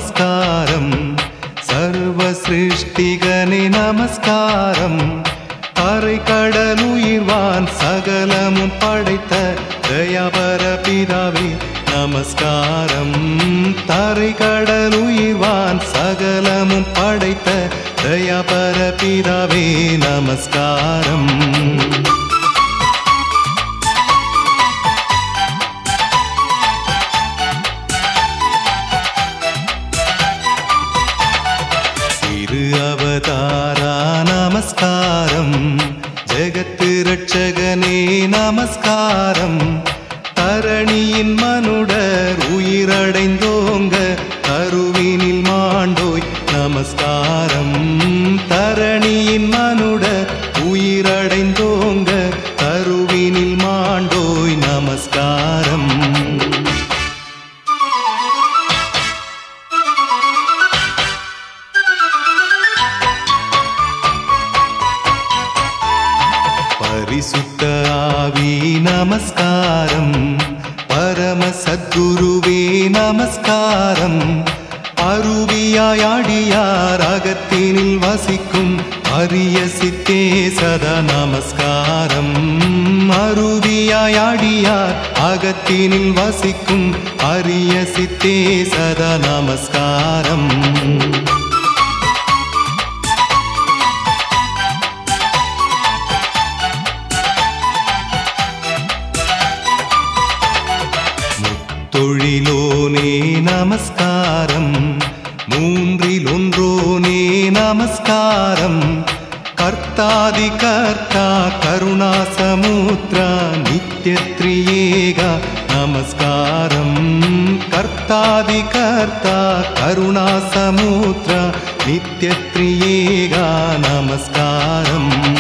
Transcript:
நமஸ்காரம் சர்வ சிருஷ்டிகனே நமஸ்காரம் கரை கடலுயிர்வான் சகலமும் படைத்த தயாபர பிதாவே நமஸ்காரம் தரை கடலுயிர்வான் சகலமும் படைத்த தயாபர பிதாவே நமஸ்காரம் திரு அவதாரா நமஸ்காரம் ஜெகத்து ரட்சகனே நமஸ்காரம் தரணியின் மனுடர் உயிரடைந்தோங்க கருவினில் மாண்டோய் நமஸ்காரம் தரணியின் மனுடர் உயிரடைந்தோங்க கருவினில் மாண்டோய் நமஸ்காரம் பரிசுத்த ஆவி நமஸ்காரம் பரம சத்குருவே நமஸ்காரம் அருவியாடியார் அகத்தினில் வசிக்கும் அரிய சித்தே சதா நமஸ்காரம் அருவியாடியார் அகத்தினில் வசிக்கும் அரிய சித்தே சதா நமஸ்காரம் தொழிலோனே நமஸ்காரம் மூன்றில் ஒன்றோனே நமஸ்காரம் கர்த்தாதி கர்த்தா கருணாசமுத்ரா நித்யத்ரியேகா நமஸ்காரம் கர்த்தாதி கர்த்தா கருணாசமுத்ரா நித்யத்ரியேகா நமஸ்காரம்